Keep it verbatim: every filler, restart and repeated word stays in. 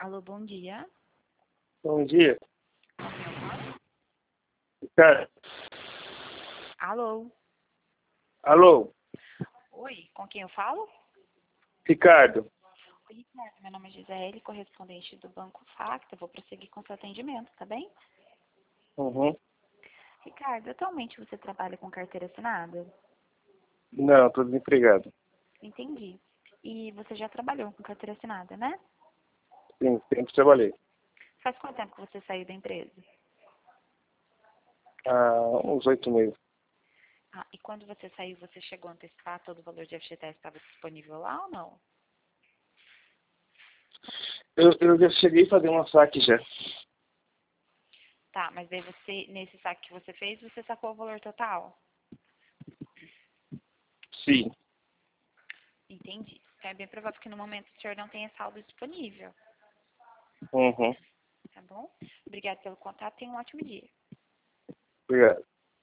Alô, bom dia. Bom dia. Com quem eu falo? Ricardo. Alô. Alô, Oi, com quem eu falo? Ricardo. Oi, Ricardo, meu nome é Gisele, correspondente do Banco Facta. Vou prosseguir com seu atendimento, tá bem? Uhum. Ricardo, atualmente você trabalha com carteira assinada? Não, estou desempregado. Entendi. E você já trabalhou com carteira assinada, né? Sim, sempre trabalhei. Faz quanto tempo que você saiu da empresa? Há uns oito meses. Ah, e quando você saiu, você chegou a antecipar todo o valor de F G T S que estava disponível lá ou não? Eu, eu já cheguei a fazer uma saque já. Tá, mas daí você, nesse saque que você fez, você sacou o valor total? Sim. Entendi. Então é bem provável que no momento o senhor não tenha saldo disponível, Uhum. tá bom? Obrigada pelo contato e tenha um ótimo dia. Obrigado.